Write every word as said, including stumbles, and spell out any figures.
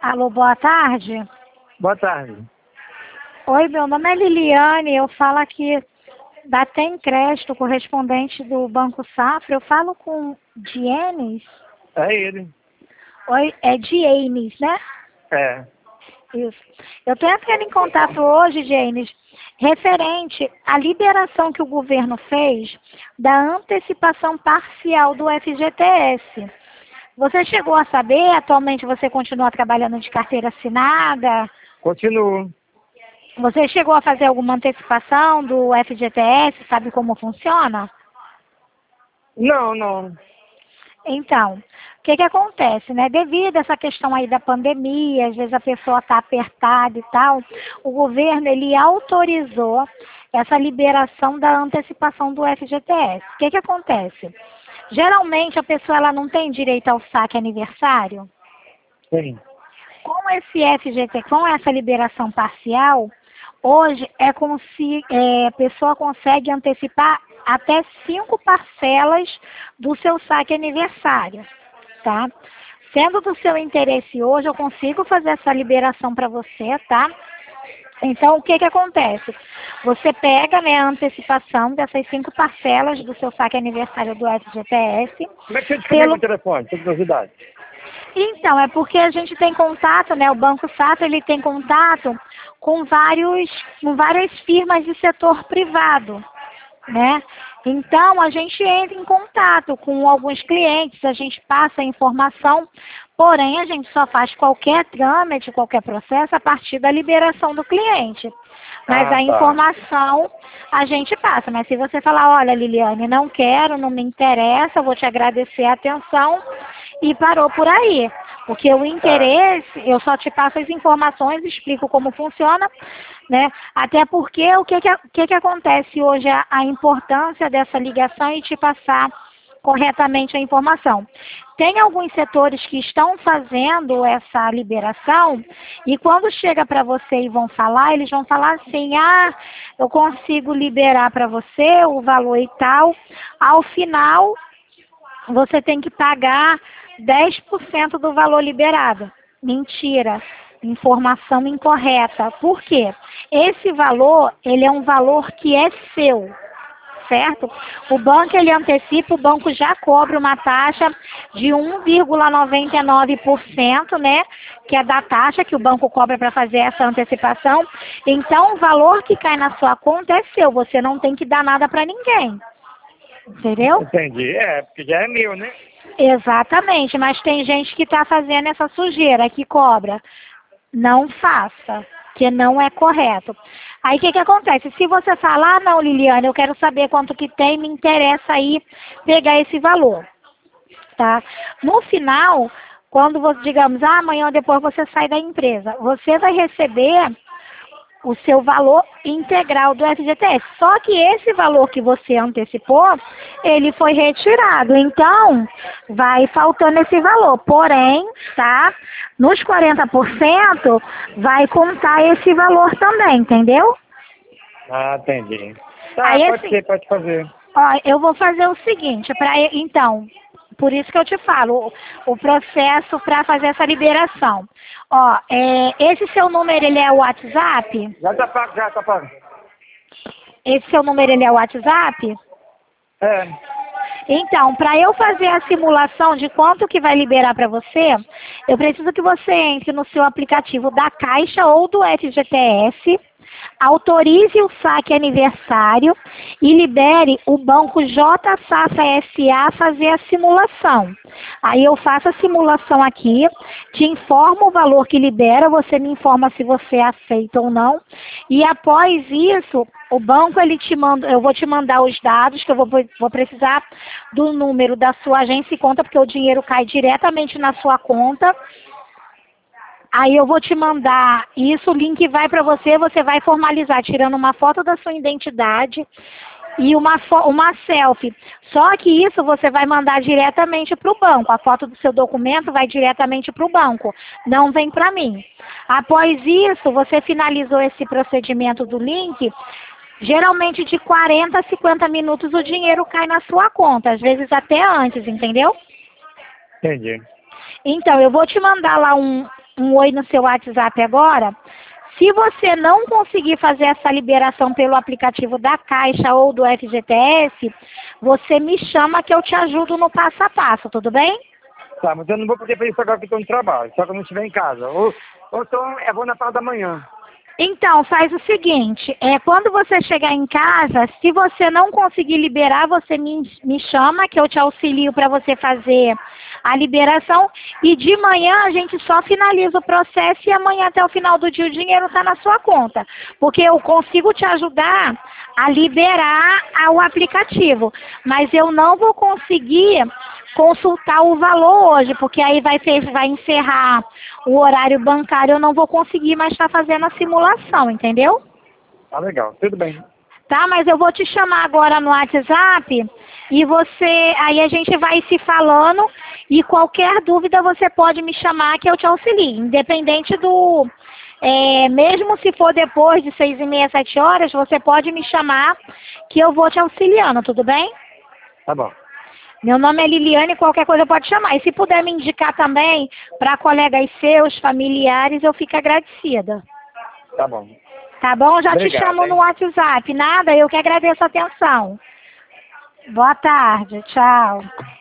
Alô, boa tarde. Boa tarde. Oi, meu nome é Liliane, eu falo aqui da Tem Crédito, correspondente do Banco Safra. Eu falo com Dienes? É ele. Oi, é Dienes, né? É. Isso. Eu estou entrando em contato hoje, Dienes, referente à liberação que o governo fez da antecipação parcial do F G T S. Você chegou a saber, atualmente você continua trabalhando de carteira assinada? Continuo. Você chegou a fazer alguma antecipação do F G T S? Sabe como funciona? Não, não. Então, o que que acontece, né? Devido a essa questão aí da pandemia, às vezes a pessoa está apertada e tal, o governo, ele autorizou essa liberação da antecipação do F G T S. O que que acontece? Geralmente a pessoa ela não tem direito ao saque aniversário. Sim. Com esse F G T, com essa liberação parcial, hoje é como se é, a pessoa consegue antecipar até cinco parcelas do seu saque aniversário, tá? Sendo do seu interesse hoje, eu consigo fazer essa liberação para você, tá? Então, o que que acontece? Você pega, né, a antecipação dessas cinco parcelas do seu saque aniversário do F G T S. Como é que você descobriu pelo... o telefone? Tem curiosidade. Então, é porque a gente tem contato, né? O Banco Safra, ele tem contato com vários, com várias firmas de setor privado, né? Então, a gente entra em contato com alguns clientes, a gente passa a informação, porém, a gente só faz qualquer trâmite, qualquer processo a partir da liberação do cliente. Mas Ah, a tá. informação a gente passa. Mas se você falar, olha, Liliane, não quero, não me interessa, vou te agradecer a atenção, e parou por aí. Porque o interesse, eu só te passo as informações, explico como funciona, né? Até porque o que que, o que, que acontece hoje, a, a importância dessa ligação e te passar corretamente a informação. Tem alguns setores que estão fazendo essa liberação e quando chega para você e vão falar, eles vão falar assim, ah, eu consigo liberar para você o valor e tal. Ao final, você tem que pagar dez por cento do valor liberado. Mentira. Informação incorreta. Por quê? Esse valor, ele é um valor que é seu, certo? O banco, ele antecipa, o banco já cobra uma taxa de um vírgula noventa e nove por cento, né? Que é da taxa que o banco cobra para fazer essa antecipação. Então, o valor que cai na sua conta é seu, você não tem que dar nada para ninguém. Entendeu? Entendi. É, porque já é meu, né? Exatamente, mas tem gente que está fazendo essa sujeira, que cobra. Não faça, que não é correto. Aí o que que acontece? Se você falar, ah, não, Liliane, eu quero saber quanto que tem, me interessa aí pegar esse valor, tá? No final, quando você, digamos, ah, amanhã ou depois você sai da empresa, você vai receber o seu valor integral do F G T S. Só que esse valor que você antecipou, ele foi retirado. Então, vai faltando esse valor. Porém, tá? Nos quarenta por cento, vai contar esse valor também, entendeu? Ah, entendi. Tá, Aí, pode assim, ser, pode fazer. ó, eu vou fazer o seguinte, pra, então, por isso que eu te falo, o, o processo para fazer essa liberação. Ó, é, esse seu número, ele é o WhatsApp? Já tá pago, já tá pago. Esse seu número, ele é o WhatsApp? É. Então, para eu fazer a simulação de quanto que vai liberar para você, eu preciso que você entre no seu aplicativo da Caixa ou do F G T S, autorize o saque aniversário e libere o banco J Safra S A a fazer a simulação. Aí eu faço a simulação aqui, te informo o valor que libera, você me informa se você aceita ou não. E após isso, o banco, ele te manda, eu vou te mandar os dados, que eu vou, vou precisar do número da sua agência e conta, porque o dinheiro cai diretamente na sua conta. Aí eu vou te mandar isso, o link vai para você, você vai formalizar, tirando uma foto da sua identidade e uma, uma selfie. Só que isso você vai mandar diretamente para o banco. A foto do seu documento vai diretamente para o banco, não vem para mim. Após isso, você finalizou esse procedimento do link, geralmente de quarenta a cinquenta minutos o dinheiro cai na sua conta, às vezes até antes, entendeu? Entendi. Então, eu vou te mandar lá um, um oi no seu WhatsApp agora. Se você não conseguir fazer essa liberação pelo aplicativo da Caixa ou do F G T S, você me chama que eu te ajudo no passo a passo, tudo bem? Tá, mas eu não vou poder fazer isso agora que estou no trabalho, só que eu não estiver em casa. Ou, ou então eu vou na parte da manhã. Então, faz o seguinte, é, quando você chegar em casa, se você não conseguir liberar, você me, me chama, que eu te auxilio para você fazer a liberação, e de manhã a gente só finaliza o processo e amanhã até o final do dia o dinheiro está na sua conta, porque eu consigo te ajudar a liberar o aplicativo, mas eu não vou conseguir consultar o valor hoje, porque aí vai, ter, vai encerrar o horário bancário, eu não vou conseguir mais estar fazendo a simulação, entendeu? Tá legal, tudo bem. Tá, mas eu vou te chamar agora no WhatsApp e você, aí a gente vai se falando e qualquer dúvida você pode me chamar que eu te auxilio, independente do, é, mesmo se for depois de seis e meia, sete horas, você pode me chamar que eu vou te auxiliando, tudo bem? Tá bom. Meu nome é Liliane, qualquer coisa pode chamar. E se puder me indicar também para colegas seus, familiares, eu fico agradecida. Tá bom. Tá bom? Já Obrigado, te chamo hein? no WhatsApp. Nada, eu que agradeço a atenção. Boa tarde, tchau.